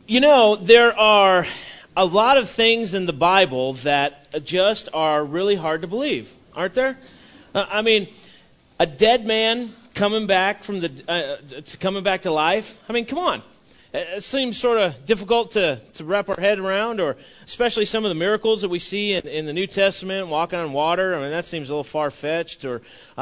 You know, there are a lot of things in the Bible that just are really hard to believe, aren't there? I mean, a dead man coming back coming back to life. I mean, come on. It seems sort of difficult to wrap our head around, or especially some of the miracles that we see in the New Testament, walking on water. I mean, that seems a little far-fetched, or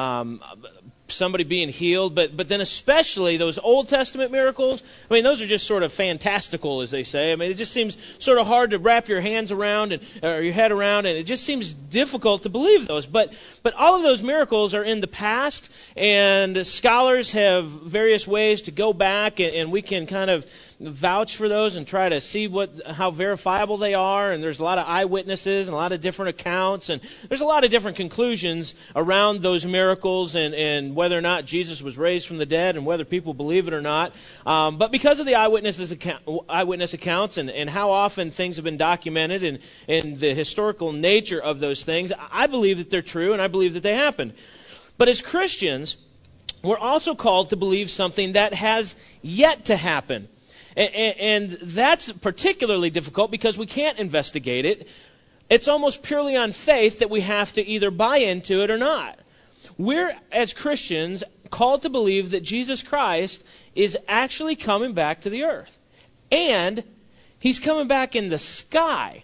somebody being healed, but then especially those Old Testament miracles, I mean, those are just sort of fantastical, as they say. I mean, it just seems sort of hard to wrap your hands around or your head around, and it just seems difficult to believe those. But all of those miracles are in the past, and scholars have various ways to go back, and we can kind of vouch for those and try to see how verifiable they are. And there's a lot of eyewitnesses and a lot of different accounts, and there's a lot of different conclusions around those miracles and whether or not Jesus was raised from the dead and whether people believe it or not. But because of the eyewitness accounts and how often things have been documented and the historical nature of those things, I believe that they're true, and I believe that they happened. But as Christians, we're also called to believe something that has yet to happen. And that's particularly difficult because we can't investigate it. It's almost purely on faith that we have to either buy into it or not. We're, as Christians, called to believe that Jesus Christ is actually coming back to the earth. And he's coming back in the sky.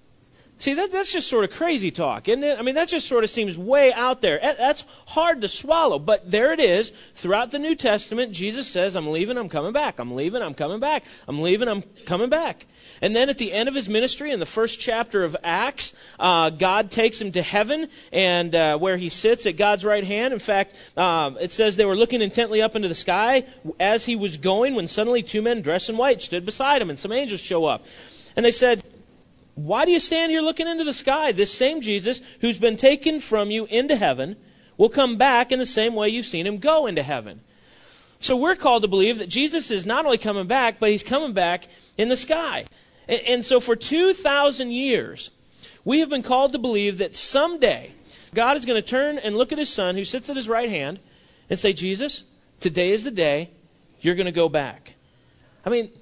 See, that's just sort of crazy talk, isn't it? I mean, that just sort of seems way out there. That's hard to swallow, but there it is. Throughout the New Testament, Jesus says, I'm leaving, I'm coming back. I'm leaving, I'm coming back. I'm leaving, I'm coming back. And then at the end of his ministry, in the first chapter of Acts, God takes him to heaven, and where he sits at God's right hand. In fact, it says they were looking intently up into the sky as he was going, when suddenly two men dressed in white stood beside him, and some angels show up. And they said, why do you stand here looking into the sky? This same Jesus who's been taken from you into heaven will come back in the same way you've seen him go into heaven. So we're called to believe that Jesus is not only coming back, but he's coming back in the sky. And so for 2,000 years, we have been called to believe that someday God is going to turn and look at his son who sits at his right hand and say, Jesus, today is the day you're going to go back. I mean,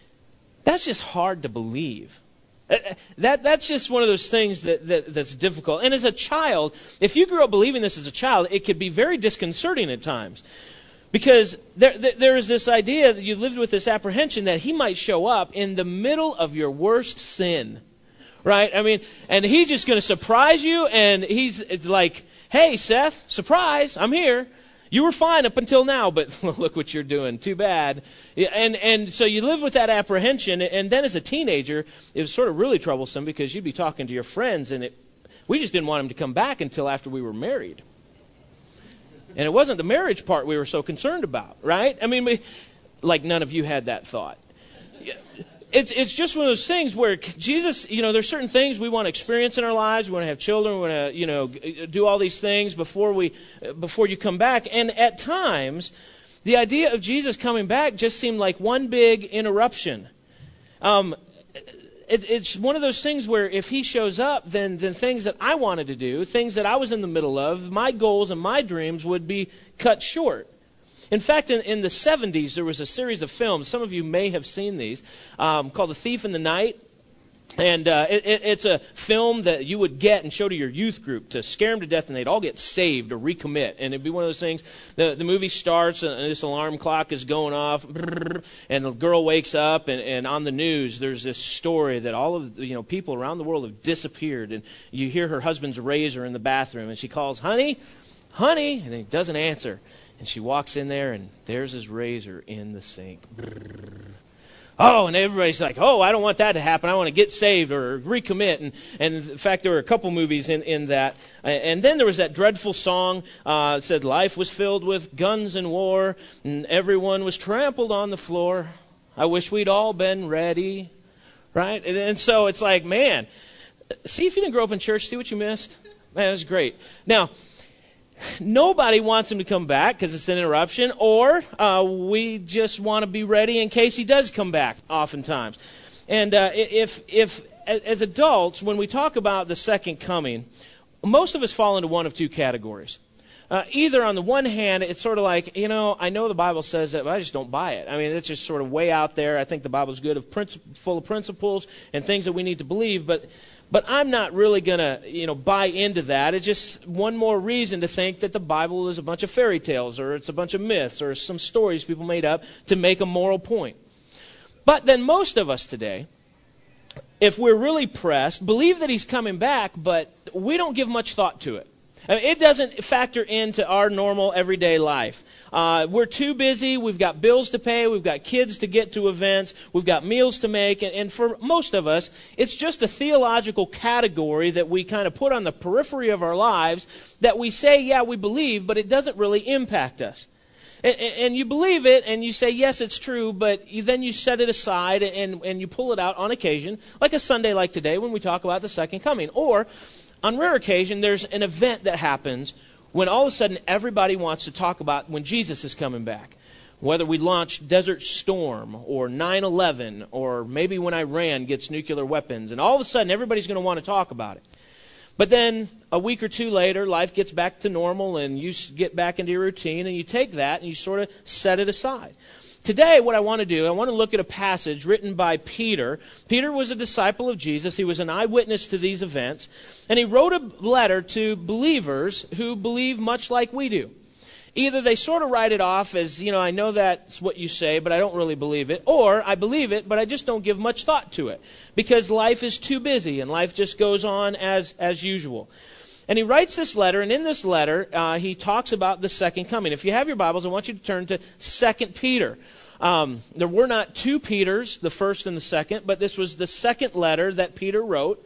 that's just hard to believe. That's just one of those things that's difficult. And as a child, if you grew up believing this as a child, it could be very disconcerting at times. Because there is this idea that you lived with this apprehension that he might show up in the middle of your worst sin. Right? I mean, and he's just going to surprise you, and it's like, hey, Seth, surprise, I'm here. You were fine up until now, but look what you're doing. Too bad. And so you live with that apprehension, and then as a teenager, it was sort of really troublesome because you'd be talking to your friends, and we just didn't want him to come back until after we were married. And it wasn't the marriage part we were so concerned about, right? I mean, like none of you had that thought. It's just one of those things where Jesus, there's certain things we want to experience in our lives. We want to have children. We want to, do all these things before you come back. And at times, the idea of Jesus coming back just seemed like one big interruption. It's one of those things where if he shows up, then things that I wanted to do, things that I was in the middle of, my goals and my dreams would be cut short. In fact, in the 70s, there was a series of films, some of you may have seen these, called The Thief in the Night. And it's a film that you would get and show to your youth group to scare them to death, and they'd all get saved or recommit. And it'd be one of those things, the movie starts, and this alarm clock is going off, and the girl wakes up, and on the news, there's this story that all of people around the world have disappeared. And you hear her husband's razor in the bathroom, and she calls, honey, and he doesn't answer. And she walks in there, and there's his razor in the sink. Oh, and everybody's like, oh, I don't want that to happen. I want to get saved or recommit. And in fact, there were a couple movies in that. And then there was that dreadful song that said, life was filled with guns and war, and everyone was trampled on the floor. I wish we'd all been ready. Right? And so it's like, man, see if you didn't grow up in church, see what you missed? Man, it was great. Now, nobody wants him to come back because it's an interruption, or we just want to be ready in case he does come back oftentimes. And if as adults, when we talk about the second coming, most of us fall into one of two categories. Either on the one hand, it's sort of like, I know the Bible says that, but I just don't buy it. I mean, it's just sort of way out there. I think the Bible's good, full of principles and things that we need to believe, but I'm not really going to, buy into that. It's just one more reason to think that the Bible is a bunch of fairy tales, or it's a bunch of myths, or some stories people made up to make a moral point. But then most of us today, if we're really pressed, believe that he's coming back, but we don't give much thought to it. I mean, it doesn't factor into our normal everyday life. We're too busy. We've got bills to pay. We've got kids to get to events. We've got meals to make. And for most of us, it's just a theological category that we kind of put on the periphery of our lives that we say, yeah, we believe, but it doesn't really impact us. And you believe it, and you say, yes, it's true, but then you set it aside and you pull it out on occasion, like a Sunday like today when we talk about the second coming. Or on rare occasion, there's an event that happens when all of a sudden everybody wants to talk about when Jesus is coming back. Whether we launch Desert Storm or 9/11 or maybe when Iran gets nuclear weapons. And all of a sudden everybody's going to want to talk about it. But then a week or two later, life gets back to normal and you get back into your routine and you take that and you sort of set it aside. Today, what I want to do, I want to look at a passage written by Peter. Peter was a disciple of Jesus. He was an eyewitness to these events. And he wrote a letter to believers who believe much like we do. Either they sort of write it off as, I know that's what you say, but I don't really believe it. Or I believe it, but I just don't give much thought to it. Because life is too busy and life just goes on as usual. And he writes this letter, and in this letter, he talks about the second coming. If you have your Bibles, I want you to turn to 2 Peter. There were not two Peters, the first and the second, but this was the second letter that Peter wrote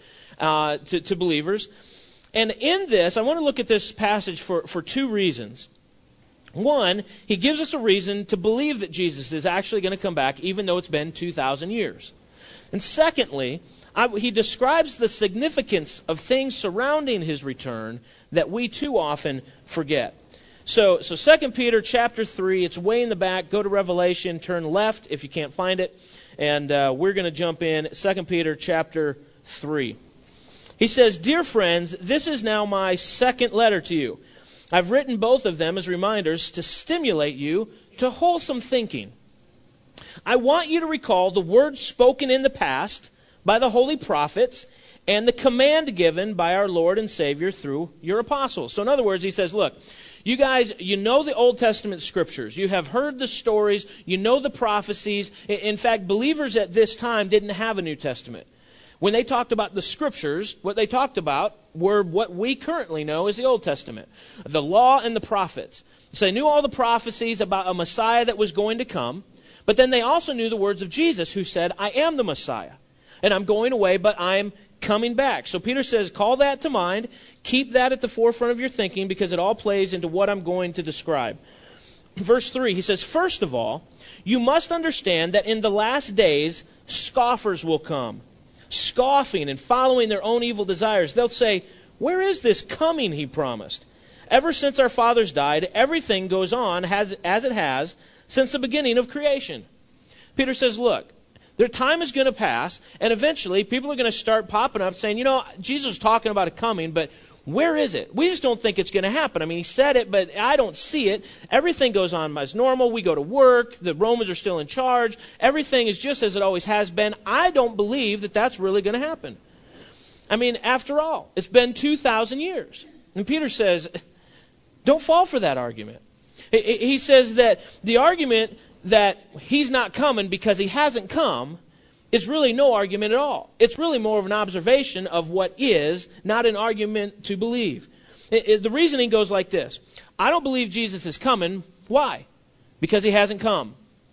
to believers. And in this, I want to look at this passage for two reasons. One, he gives us a reason to believe that Jesus is actually going to come back, even though it's been 2,000 years. And secondly, he describes the significance of things surrounding his return that we too often forget. So 2 Peter chapter 3, it's way in the back. Go to Revelation, turn left if you can't find it. And we're going to jump in 2 Peter chapter 3. He says, "Dear friends, this is now my second letter to you. I've written both of them as reminders to stimulate you to wholesome thinking. I want you to recall the words spoken in the past by the holy prophets and the command given by our Lord and Savior through your apostles." So in other words, he says, look, you guys, you know the Old Testament scriptures. You have heard the stories. You know the prophecies. In fact, believers at this time didn't have a New Testament. When they talked about the scriptures, what they talked about were what we currently know as the Old Testament, the law and the prophets. So they knew all the prophecies about a Messiah that was going to come, but then they also knew the words of Jesus who said, I am the Messiah, and I'm going away, but I'm coming back. So Peter says, call that to mind, keep that at the forefront of your thinking, because it all plays into what I'm going to describe. Verse 3, he says, "First of all, you must understand that in the last days, scoffers will come, scoffing and following their own evil desires. They'll say, where is this coming he promised? Ever since our fathers died, everything goes on as it has since the beginning of creation." Peter says, look, their time is going to pass, and eventually people are going to start popping up saying, Jesus is talking about it coming, but where is it? We just don't think it's going to happen. I mean, he said it, but I don't see it. Everything goes on as normal. We go to work. The Romans are still in charge. Everything is just as it always has been. I don't believe that that's really going to happen. I mean, after all, it's been 2,000 years. And Peter says, don't fall for that argument. He says that the argument that he's not coming because he hasn't come is really no argument at all. It's really more of an observation of what is, not an argument to believe. The reasoning goes like this. I don't believe Jesus is coming. Why? Because he hasn't come.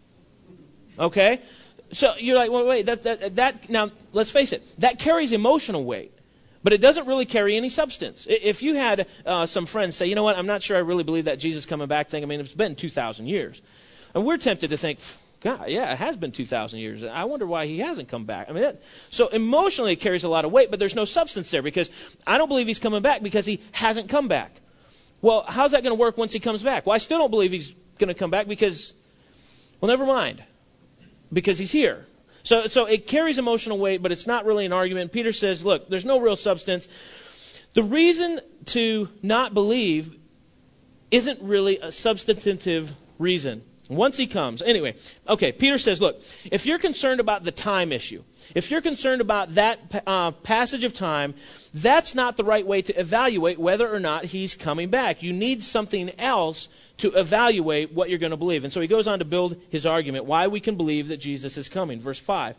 Okay? So you're like, well, wait, that now, let's face it, that carries emotional weight. But it doesn't really carry any substance. If you had some friends say, you know what, I'm not sure I really believe that Jesus coming back thing. I mean, it's been 2,000 years. And we're tempted to think, God, yeah, it has been 2,000 years. I wonder why he hasn't come back. I mean, so emotionally it carries a lot of weight, but there's no substance there because I don't believe he's coming back because he hasn't come back. Well, how's that going to work once he comes back? Well, I still don't believe he's going to come back because, well, never mind, because he's here. So it carries emotional weight, but it's not really an argument. Peter says, look, there's no real substance. The reason to not believe isn't really a substantive reason. Once he comes. Anyway, okay, Peter says, look, if you're concerned about the time issue, if you're concerned about that passage of time, that's not the right way to evaluate whether or not he's coming back. You need something else to evaluate what you're going to believe. And so he goes on to build his argument, why we can believe that Jesus is coming. Verse 5.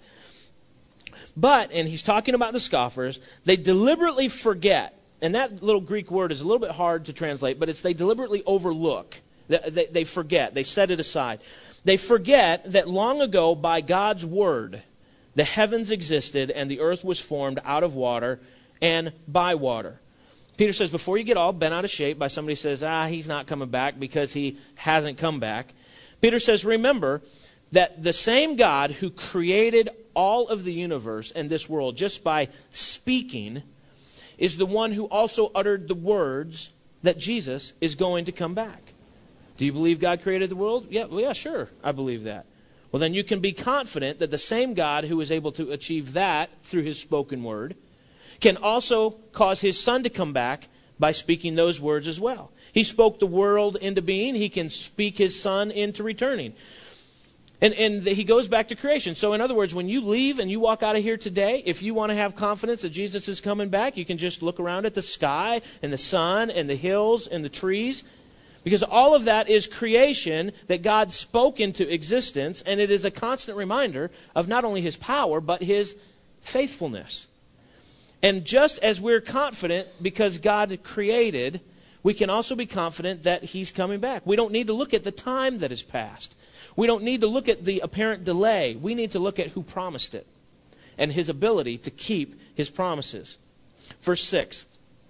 But, and he's talking about the scoffers, they deliberately forget, and that little Greek word is a little bit hard to translate, but it's they deliberately overlook. They forget. They set it aside. They forget that long ago, by God's word, the heavens existed and the earth was formed out of water and by water. Peter says, before you get all bent out of shape by somebody says, he's not coming back because he hasn't come back. Peter says, remember that the same God who created all of the universe and this world just by speaking is the one who also uttered the words that Jesus is going to come back. Do you believe God created the world? Yeah, sure, I believe that. Well, then you can be confident that the same God who is able to achieve that through his spoken word can also cause his Son to come back by speaking those words as well. He spoke the world into being. He can speak his Son into returning. And he goes back to creation. So in other words, when you leave and you walk out of here today, if you want to have confidence that Jesus is coming back, you can just look around at the sky and the sun and the hills and the trees. Because all of that is creation that God spoke into existence, and it is a constant reminder of not only his power, but his faithfulness. And just as we're confident because God created, we can also be confident that he's coming back. We don't need to look at the time that has passed. We don't need to look at the apparent delay. We need to look at who promised it and his ability to keep his promises. Verse 6.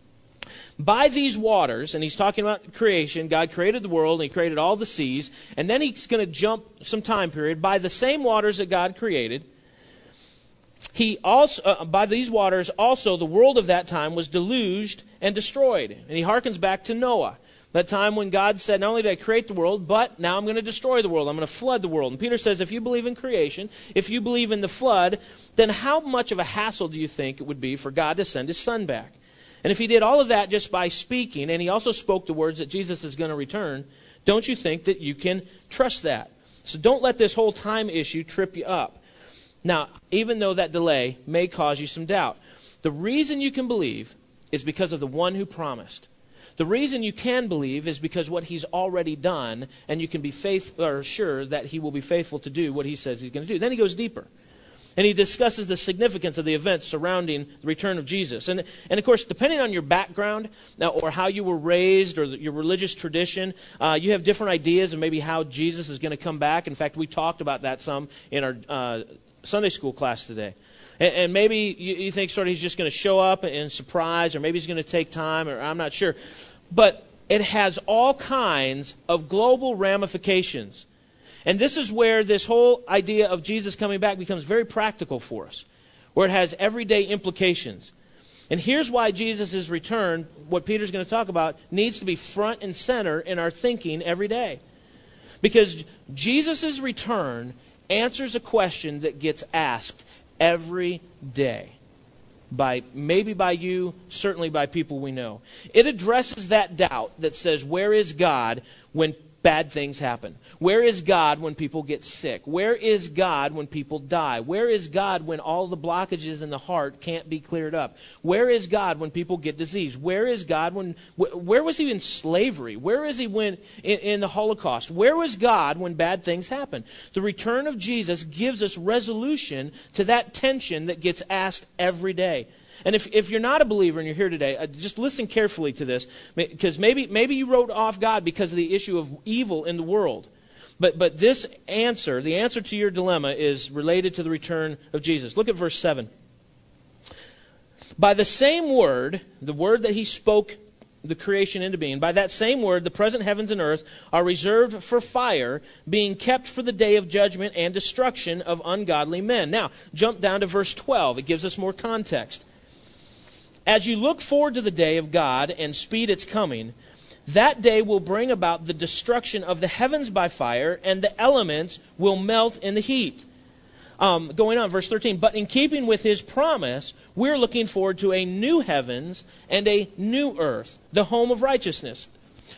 By these waters, and he's talking about creation, God created the world, and he created all the seas, and then he's going to jump some time period. By the same waters that God created, he also, by these waters also the world of that time was deluged and destroyed. And he harkens back to Noah, that time when God said, not only did I create the world, but now I'm going to destroy the world. I'm going to flood the world. And Peter says, if you believe in creation, if you believe in the flood, then how much of a hassle do you think it would be for God to send his Son back? And if he did all of that just by speaking, and he also spoke the words that Jesus is going to return, don't you think that you can trust that? So don't let this whole time issue trip you up. Now, even though that delay may cause you some doubt, the reason you can believe is because of the one who promised. The reason you can believe is because what he's already done, and you can be sure that he will be faithful to do what he says he's going to do. Then he goes deeper. And he discusses the significance of the events surrounding the return of Jesus. And of course, depending on your background or how you were raised or your religious tradition, you have different ideas of maybe how Jesus is going to come back. In fact, we talked about that some in our Sunday school class today. And maybe you think sort of he's just going to show up and surprise, or maybe he's going to take time, or I'm not sure. But it has all kinds of global ramifications. And this is where this whole idea of Jesus coming back becomes very practical for us, where it has everyday implications. And here's why Jesus' return, what Peter's going to talk about, needs to be front and center in our thinking every day. Because Jesus' return answers a question that gets asked every day. Maybe by you, certainly by people we know. It addresses that doubt that says, where is God when bad things happen? Where is God when people get sick? Where is God when people die? Where is God when all the blockages in the heart can't be cleared up? Where is God when people get disease? Where is God where was he in slavery? Where is he when in the Holocaust? Where was God when bad things happen? The return of Jesus gives us resolution to that tension that gets asked every day. And if you're not a believer and you're here today, just listen carefully to this, because maybe you wrote off God because of the issue of evil in the world. But this answer, the answer to your dilemma, is related to the return of Jesus. Look at verse 7. By the same word, the word that he spoke the creation into being, by that same word, the present heavens and earth are reserved for fire, being kept for the day of judgment and destruction of ungodly men. Now, jump down to verse 12. It gives us more context. As you look forward to the day of God and speed its coming, that day will bring about the destruction of the heavens by fire, and the elements will melt in the heat. Going on, verse 13. But in keeping with his promise, we're looking forward to a new heavens and a new earth, the home of righteousness.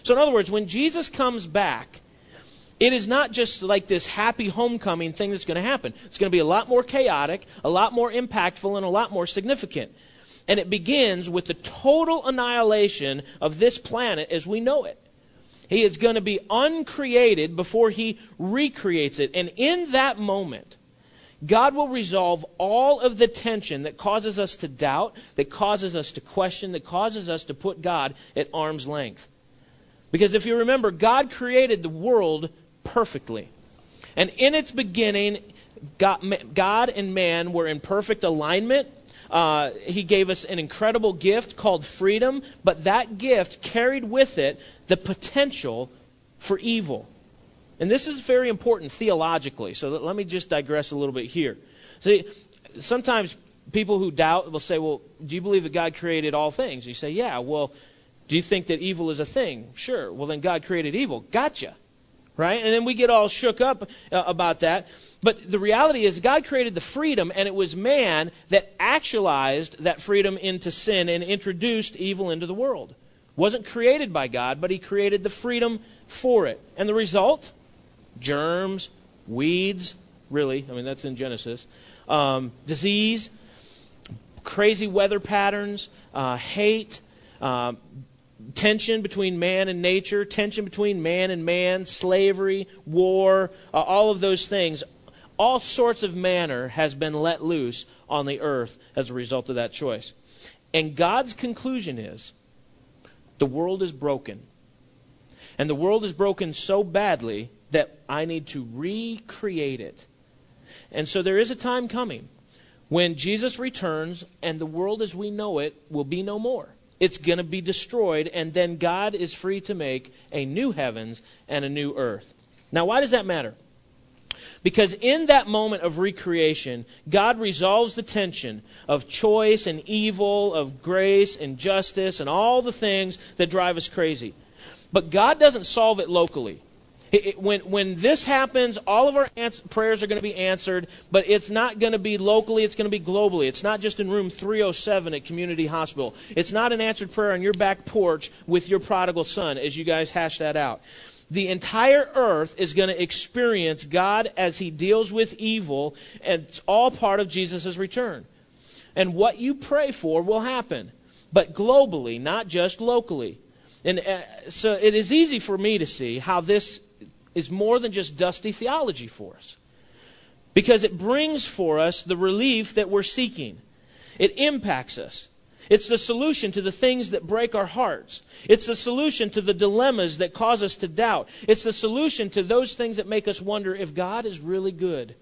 So in other words, when Jesus comes back, it is not just like this happy homecoming thing that's going to happen. It's going to be a lot more chaotic, a lot more impactful, and a lot more significant. And it begins with the total annihilation of this planet as we know it. He is going to be uncreated before he recreates it. And in that moment, God will resolve all of the tension that causes us to doubt, that causes us to question, that causes us to put God at arm's length. Because if you remember, God created the world perfectly. And in its beginning, God and man were in perfect alignment. He gave us an incredible gift called freedom, but that gift carried with it the potential for evil. And this is very important theologically, so let me just digress a little bit here. See, sometimes people who doubt will say, well, do you believe that God created all things? And you say, yeah, well, do you think that evil is a thing? Sure. Well, then God created evil. Gotcha. Right? And then we get all shook up about that. But the reality is God created the freedom, and it was man that actualized that freedom into sin and introduced evil into the world. Wasn't created by God, but he created the freedom for it. And the result? Germs, weeds, really, I mean, that's in Genesis, disease, crazy weather patterns, hate, tension between man and nature, tension between man and man, slavery, war, all of those things. All sorts of manner has been let loose on the earth as a result of that choice. And God's conclusion is, the world is broken. And the world is broken so badly that I need to recreate it. And so there is a time coming when Jesus returns and the world as we know it will be no more. It's going to be destroyed, and then God is free to make a new heavens and a new earth. Now, why does that matter? Because in that moment of recreation, God resolves the tension of choice and evil, of grace and justice, and all the things that drive us crazy. But God doesn't solve it locally. When this happens, all of our prayers are going to be answered, but it's not going to be locally, it's going to be globally. It's not just in room 307 at Community Hospital. It's not an answered prayer on your back porch with your prodigal son as you guys hash that out. The entire earth is going to experience God as he deals with evil, and it's all part of Jesus' return. And what you pray for will happen, but globally, not just locally. And so it is easy for me to see how this is more than just dusty theology for us. Because it brings for us the relief that we're seeking. It impacts us. It's the solution to the things that break our hearts. It's the solution to the dilemmas that cause us to doubt. It's the solution to those things that make us wonder if God is really good.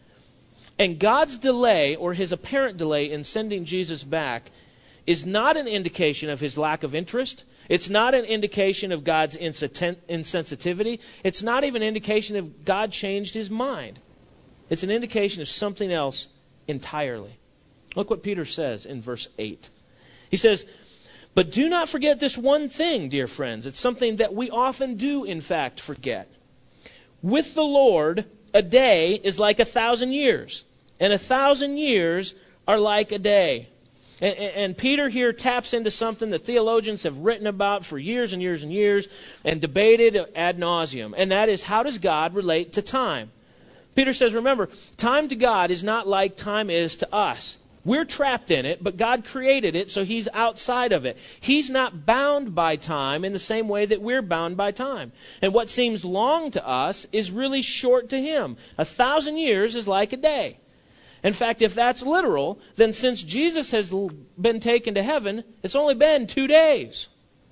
And God's delay, or his apparent delay in sending Jesus back, is not an indication of his lack of interest. It's not an indication of God's insensitivity. It's not even an indication of God changed his mind. It's an indication of something else entirely. Look what Peter says in verse 8. He says, but do not forget this one thing, dear friends. It's something that we often do, in fact, forget. With the Lord, a day is like 1,000 years, and 1,000 years are like a day. And Peter here taps into something that theologians have written about for years and years and years and debated ad nauseum. And that is, how does God relate to time? Peter says, remember, time to God is not like time is to us. We're trapped in it, but God created it, so he's outside of it. He's not bound by time in the same way that we're bound by time. And what seems long to us is really short to him. 1,000 years is like a day. In fact, if that's literal, then since Jesus has been taken to heaven, it's only been 2 days.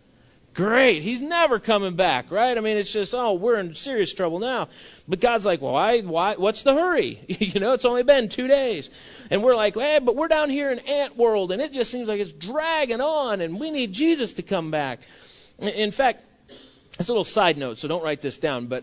Great. He's never coming back, right? I mean, it's just, oh, we're in serious trouble now. But God's like, well, why? What's the hurry? It's only been 2 days. And we're like, hey, but we're down here in ant world, and it just seems like it's dragging on, and we need Jesus to come back. In fact, it's a little side note, so don't write this down, but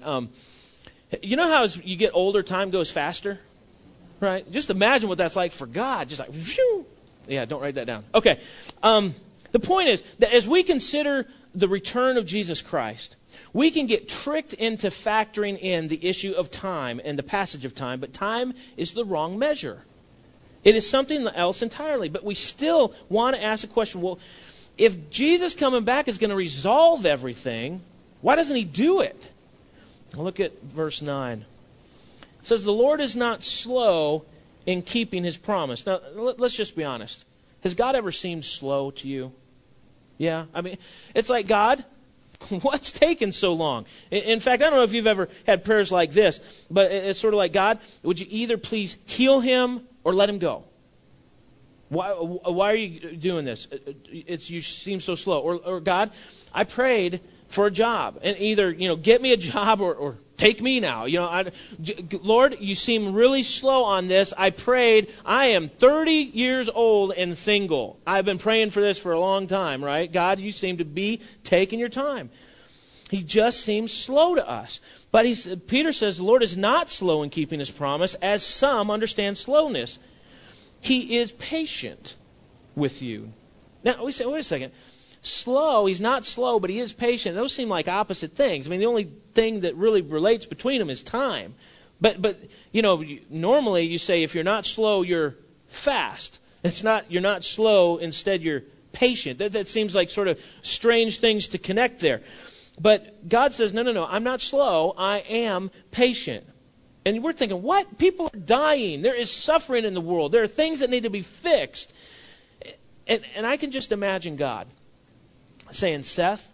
you know how as you get older, time goes faster? Right? Just imagine what that's like for God. Just like, phew. Yeah, don't write that down. Okay. The point is that as we consider the return of Jesus Christ, we can get tricked into factoring in the issue of time and the passage of time, but time is the wrong measure. It is something else entirely. But we still want to ask the question, well, if Jesus coming back is going to resolve everything, Why doesn't he do it? Look at verse 9. It says, the Lord is not slow in keeping his promise. Now, let's just be honest. Has God ever seemed slow to you? Yeah? I mean, it's like, God, what's taking so long? In fact, I don't know if you've ever had prayers like this, but it's sort of like, God, would you either please heal him or let him go? Why are you doing this? You seem so slow. Or God, I prayed for a job, and either get me a job or take me now. Lord, you seem really slow on this. I prayed. I am 30 years old and single. I've been praying for this for a long time, right? God, you seem to be taking your time. He just seems slow to us. But Peter says the Lord is not slow in keeping his promise, as some understand slowness. He is patient with you. Now, we say, wait a second. Slow, he's not slow, but he is patient. Those seem like opposite things. I mean, the only thing that really relates between them is time. But normally you say if you're not slow, you're fast. You're not slow, instead you're patient. That seems like sort of strange things to connect there. But God says, no, I'm not slow, I am patient. And we're thinking, what? People are dying. There is suffering in the world. There are things that need to be fixed. And I can just imagine God saying, Seth,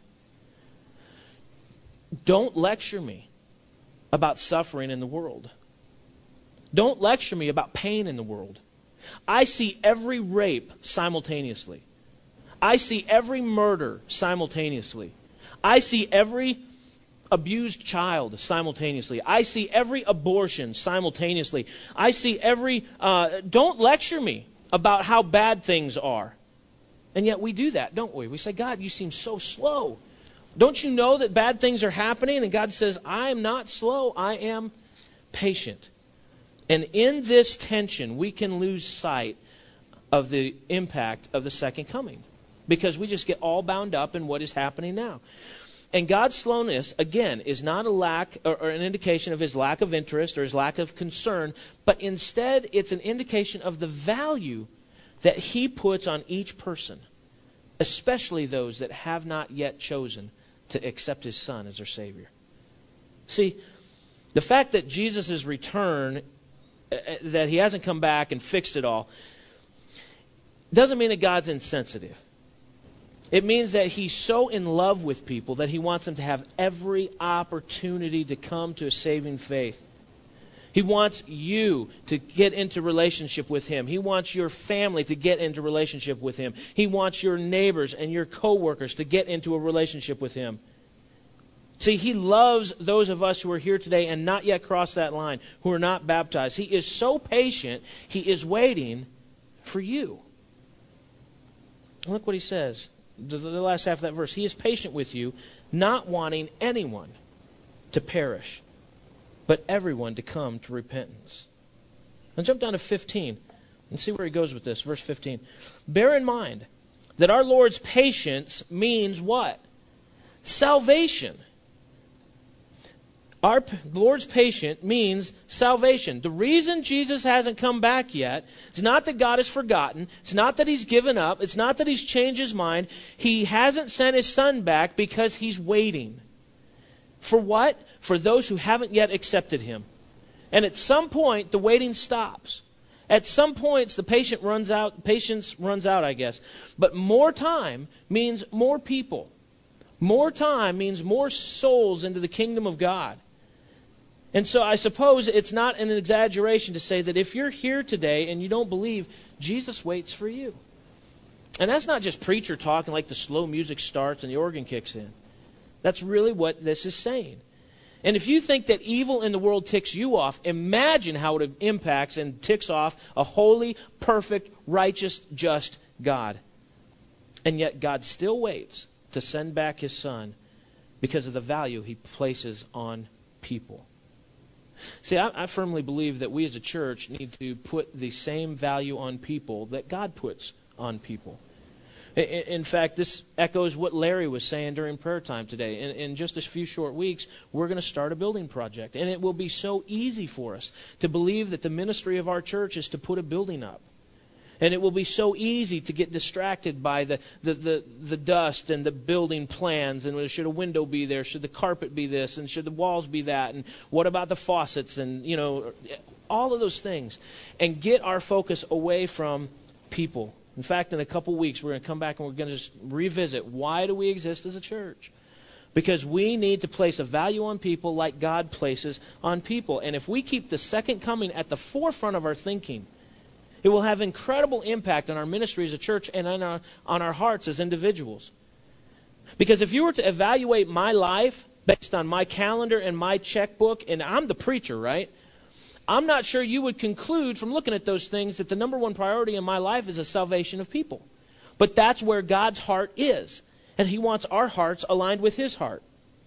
don't lecture me about suffering in the world. Don't lecture me about pain in the world. I see every rape simultaneously. I see every murder simultaneously. I see every abused child simultaneously. I see every abortion simultaneously. I see every... don't lecture me about how bad things are. And yet we do that, don't we? We say, God, you seem so slow. Don't you know that bad things are happening? And God says, I am not slow. I am patient. And in this tension, we can lose sight of the impact of the second coming, because we just get all bound up in what is happening now. And God's slowness, again, is not a lack or an indication of his lack of interest or his lack of concern, but instead it's an indication of the value that he puts on each person, especially those that have not yet chosen to accept his Son as their Savior. See, the fact that Jesus' return, that he hasn't come back and fixed it all, doesn't mean that God's insensitive. It means that he's so in love with people that he wants them to have every opportunity to come to a saving faith. He wants you to get into relationship with him. He wants your family to get into relationship with him. He wants your neighbors and your coworkers to get into a relationship with him. See, he loves those of us who are here today and not yet crossed that line, who are not baptized. He is so patient, he is waiting for you. Look what he says, the last half of that verse. He is patient with you, not wanting anyone to perish, but everyone to come to repentance. Now jump down to 15 and see where he goes with this. Verse 15. Bear in mind that our Lord's patience means what? Salvation. Our Lord's patience means salvation. The reason Jesus hasn't come back yet is not that God has forgotten. It's not that he's given up. It's not that he's changed his mind. He hasn't sent his Son back because he's waiting. For what? For those who haven't yet accepted him. And at some point, the waiting stops. At some points, the patience runs out, I guess. But more time means more people. More time means more souls into the kingdom of God. And so I suppose it's not an exaggeration to say that if you're here today and you don't believe, Jesus waits for you. And that's not just preacher talking like the slow music starts and the organ kicks in. That's really what this is saying. And if you think that evil in the world ticks you off, imagine how it impacts and ticks off a holy, perfect, righteous, just God. And yet God still waits to send back his Son because of the value he places on people. See, I firmly believe that we as a church need to put the same value on people that God puts on people. In fact, this echoes what Larry was saying during prayer time today. In just a few short weeks, we're going to start a building project. And it will be so easy for us to believe that the ministry of our church is to put a building up. And it will be so easy to get distracted by the dust and the building plans. And should a window be there? Should the carpet be this? And should the walls be that? And what about the faucets? And, all of those things. And get our focus away from people. In fact, in a couple weeks, we're going to come back and we're going to just revisit, why do we exist as a church? Because we need to place a value on people like God places on people. And if we keep the second coming at the forefront of our thinking, it will have incredible impact on our ministry as a church and on our hearts as individuals. Because if you were to evaluate my life based on my calendar and my checkbook, and I'm the preacher, right? I'm not sure you would conclude from looking at those things that the number one priority in my life is the salvation of people. But that's where God's heart is. And He wants our hearts aligned with His heart.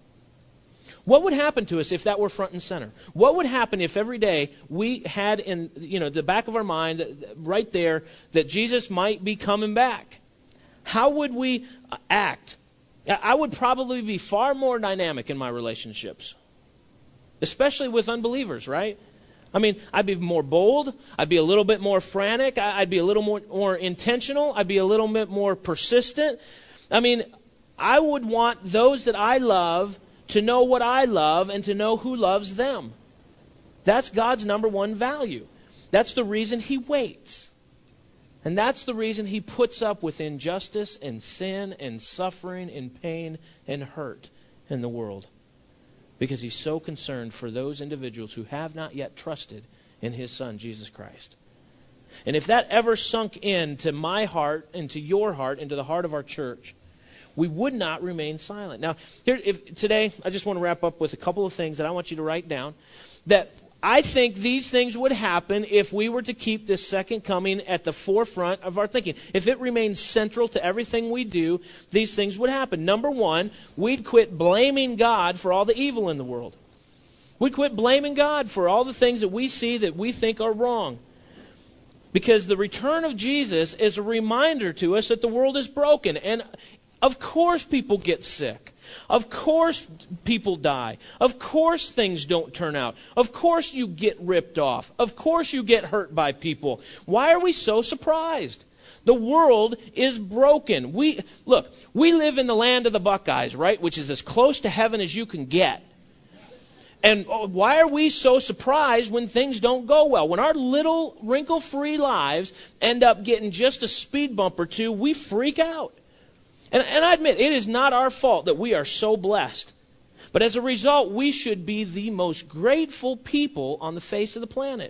What would happen to us if that were front and center? What would happen if every day we had in the back of our mind, right there, that Jesus might be coming back? How would we act? I would probably be far more dynamic in my relationships, especially with unbelievers, right? I mean, I'd be more bold. I'd be a little bit more frantic. I'd be a little more intentional. I'd be a little bit more persistent. I mean, I would want those that I love to know what I love and to know who loves them. That's God's number one value. That's the reason He waits. And that's the reason He puts up with injustice and sin and suffering and pain and hurt in the world. Because He's so concerned for those individuals who have not yet trusted in His Son, Jesus Christ. And if that ever sunk into my heart, into your heart, into the heart of our church, we would not remain silent. Now, today, I just want to wrap up with a couple of things that I want you to write down. That I think these things would happen if we were to keep this second coming at the forefront of our thinking. If it remains central to everything we do, these things would happen. Number one, we'd quit blaming God for all the evil in the world. We'd quit blaming God for all the things that we see that we think are wrong. Because the return of Jesus is a reminder to us that the world is broken. And of course people get sick. Of course people die. Of course things don't turn out. Of course you get ripped off. Of course you get hurt by people. Why are we so surprised? The world is broken. We live in the land of the Buckeyes, right? Which is as close to heaven as you can get. And why are we so surprised when things don't go well? When our little wrinkle-free lives end up getting just a speed bump or two, we freak out. And I admit, it is not our fault that we are so blessed. But as a result, we should be the most grateful people on the face of the planet.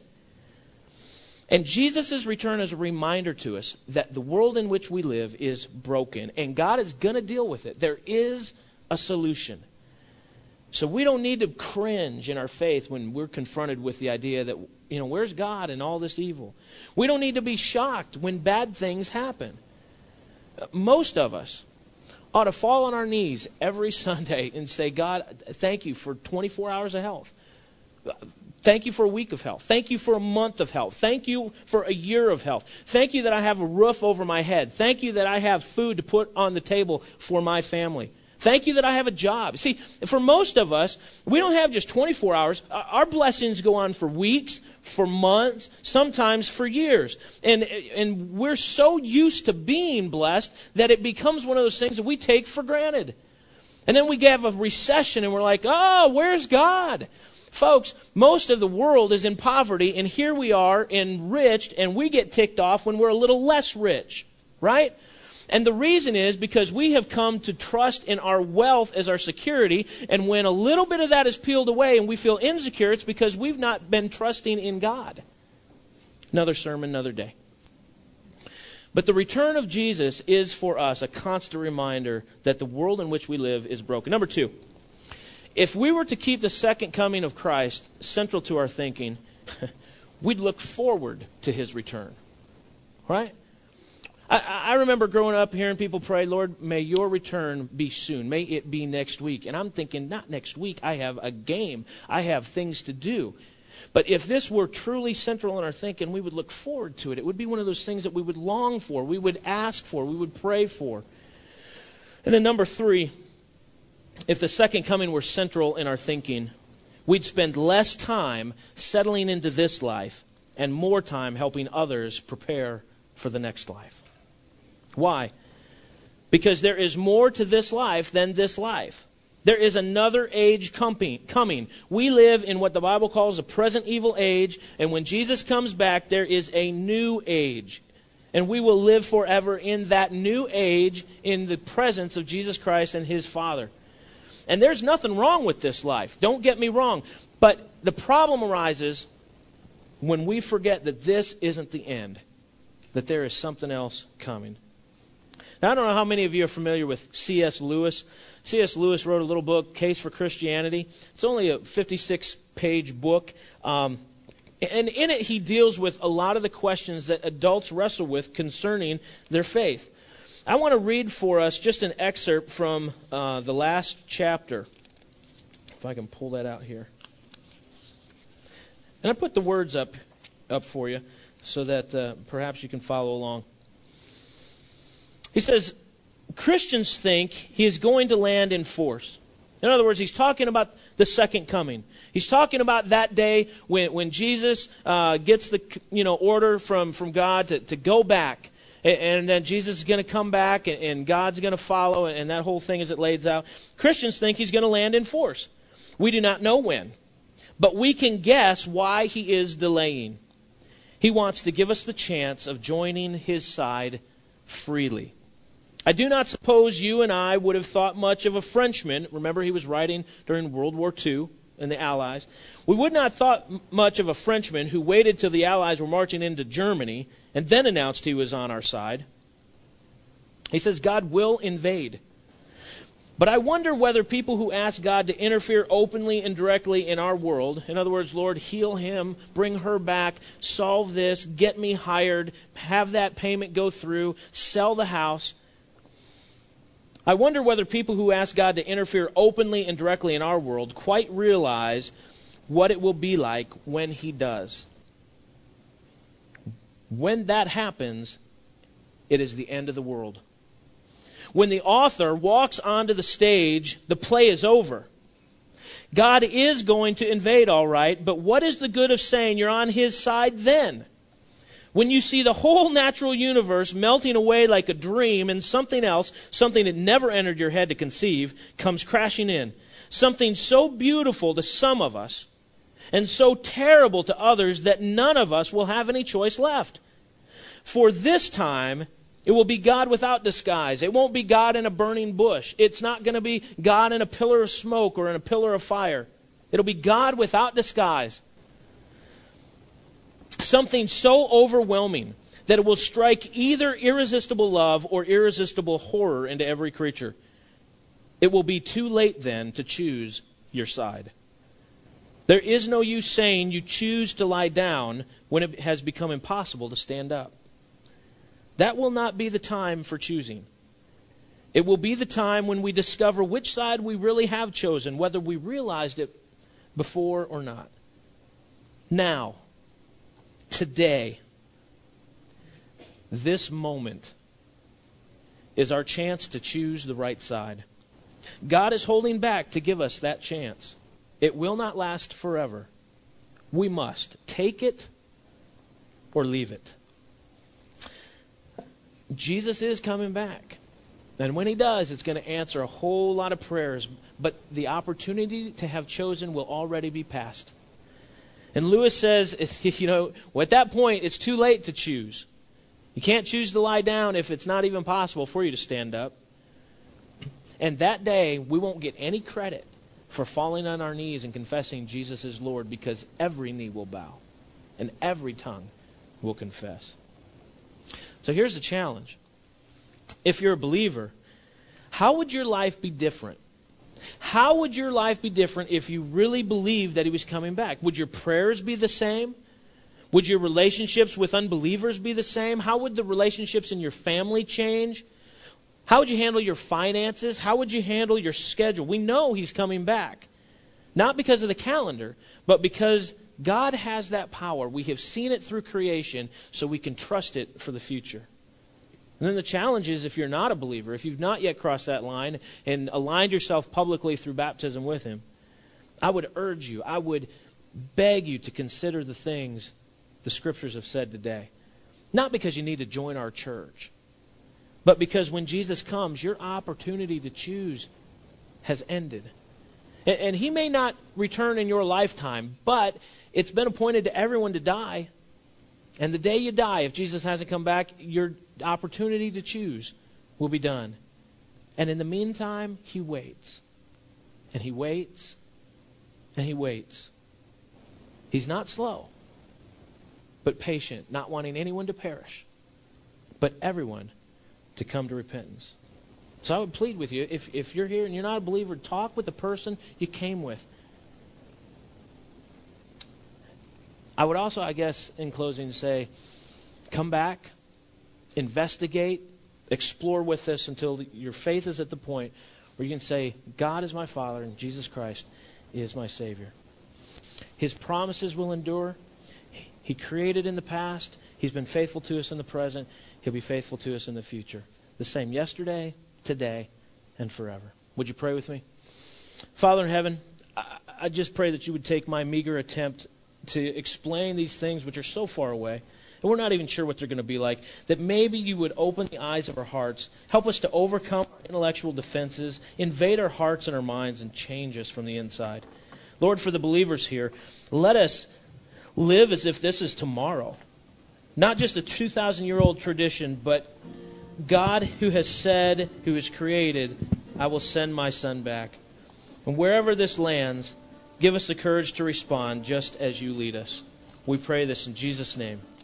And Jesus' return is a reminder to us that the world in which we live is broken. And God is going to deal with it. There is a solution. So we don't need to cringe in our faith when we're confronted with the idea that, where's God in all this evil? We don't need to be shocked when bad things happen. Most of us ought to fall on our knees every Sunday and say, God, thank you for 24 hours of health. Thank you for a week of health. Thank you for a month of health. Thank you for a year of health. Thank you that I have a roof over my head. Thank you that I have food to put on the table for my family. Thank you that I have a job. See, for most of us, we don't have just 24 hours. Our blessings go on for weeks, for months, sometimes for years. And we're so used to being blessed that it becomes one of those things that we take for granted. And then we have a recession and we're like, oh, where's God? Folks, most of the world is in poverty, and here we are enriched, and we get ticked off when we're a little less rich, right? And the reason is because we have come to trust in our wealth as our security, and when a little bit of that is peeled away and we feel insecure, it's because we've not been trusting in God. Another sermon, another day. But the return of Jesus is for us a constant reminder that the world in which we live is broken. Number two, if we were to keep the second coming of Christ central to our thinking, we'd look forward to His return, right? I remember growing up hearing people pray, Lord, may your return be soon. May it be next week. And I'm thinking, not next week. I have a game. I have things to do. But if this were truly central in our thinking, we would look forward to it. It would be one of those things that we would long for, we would ask for, we would pray for. And then number three, if the second coming were central in our thinking, we'd spend less time settling into this life and more time helping others prepare for the next life. Why? Because there is more to this life than this life. There is another age coming. We live in what the Bible calls a present evil age, and when Jesus comes back, there is a new age. And we will live forever in that new age in the presence of Jesus Christ and His Father. And there's nothing wrong with this life. Don't get me wrong. But the problem arises when we forget that this isn't the end, that there is something else coming. Now, I don't know how many of you are familiar with C.S. Lewis. C.S. Lewis wrote a little book, Case for Christianity. It's only a 56-page book. And in it, he deals with a lot of the questions that adults wrestle with concerning their faith. I want to read for us just an excerpt from the last chapter, if I can pull that out here. And I put the words up for you so that perhaps you can follow along. He says, Christians think He is going to land in force. In other words, he's talking about the second coming. He's talking about that day when Jesus gets the order from God to go back. And then Jesus is going to come back and God's going to follow, and that whole thing as it lays out. Christians think He's going to land in force. We do not know when, but we can guess why He is delaying. He wants to give us the chance of joining His side freely. I do not suppose you and I would have thought much of a Frenchman. Remember, he was writing during World War II and the Allies. We would not have thought much of a Frenchman who waited till the Allies were marching into Germany and then announced he was on our side. He says God will invade. But I wonder whether people who ask God to interfere openly and directly in our world, in other words, Lord, heal him, bring her back, solve this, get me hired, have that payment go through, sell the house. I wonder whether people who ask God to interfere openly and directly in our world quite realize what it will be like when He does. When that happens, it is the end of the world. When the author walks onto the stage, the play is over. God is going to invade, all right, but what is the good of saying you're on His side then? When you see the whole natural universe melting away like a dream and something else, something that never entered your head to conceive, comes crashing in. Something so beautiful to some of us and so terrible to others that none of us will have any choice left. For this time, it will be God without disguise. It won't be God in a burning bush. It's not going to be God in a pillar of smoke or in a pillar of fire. It'll be God without disguise. Something so overwhelming that it will strike either irresistible love or irresistible horror into every creature. It will be too late then to choose your side. There is no use saying you choose to lie down when it has become impossible to stand up. That will not be the time for choosing. It will be the time when we discover which side we really have chosen, whether we realized it before or not. Now, today, this moment is our chance to choose the right side. God is holding back to give us that chance. It will not last forever. We must take it or leave it. Jesus is coming back. And when He does, it's going to answer a whole lot of prayers. But the opportunity to have chosen will already be past. And Lewis says, at that point, it's too late to choose. You can't choose to lie down if it's not even possible for you to stand up. And that day, we won't get any credit for falling on our knees and confessing Jesus is Lord, because every knee will bow and every tongue will confess. So here's the challenge. If you're a believer, how would your life be different? How would your life be different if you really believed that He was coming back? Would your prayers be the same? Would your relationships with unbelievers be the same? How would the relationships in your family change? How would you handle your finances? How would you handle your schedule? We know He's coming back. Not because of the calendar, but because God has that power. We have seen it through creation, so we can trust it for the future. And then the challenge is, if you're not a believer, if you've not yet crossed that line and aligned yourself publicly through baptism with Him, I would urge you, I would beg you to consider the things the Scriptures have said today. Not because you need to join our church, but because when Jesus comes, your opportunity to choose has ended. And he may not return in your lifetime, but it's been appointed to everyone to die. And the day you die, if Jesus hasn't come back, your opportunity to choose will be done. And in the meantime, he waits. And he waits. And he waits. He's not slow, but patient, not wanting anyone to perish, but everyone to come to repentance. So I would plead with you, if you're here and you're not a believer, talk with the person you came with. I would also, I guess, in closing, say, come back, investigate, explore with us until your faith is at the point where you can say, God is my Father and Jesus Christ is my Savior. His promises will endure. He created in the past. He's been faithful to us in the present. He'll be faithful to us in the future. The same yesterday, today, and forever. Would you pray with me? Father in heaven, I just pray that you would take my meager attempt to explain these things which are so far away, and we're not even sure what they're going to be like, that maybe you would open the eyes of our hearts, help us to overcome our intellectual defenses, invade our hearts and our minds, and change us from the inside. Lord, for the believers here, let us live as if this is tomorrow. Not just a 2,000-year-old tradition, but God who has said, who has created, I will send my Son back. And wherever this lands, give us the courage to respond just as you lead us. We pray this in Jesus' name.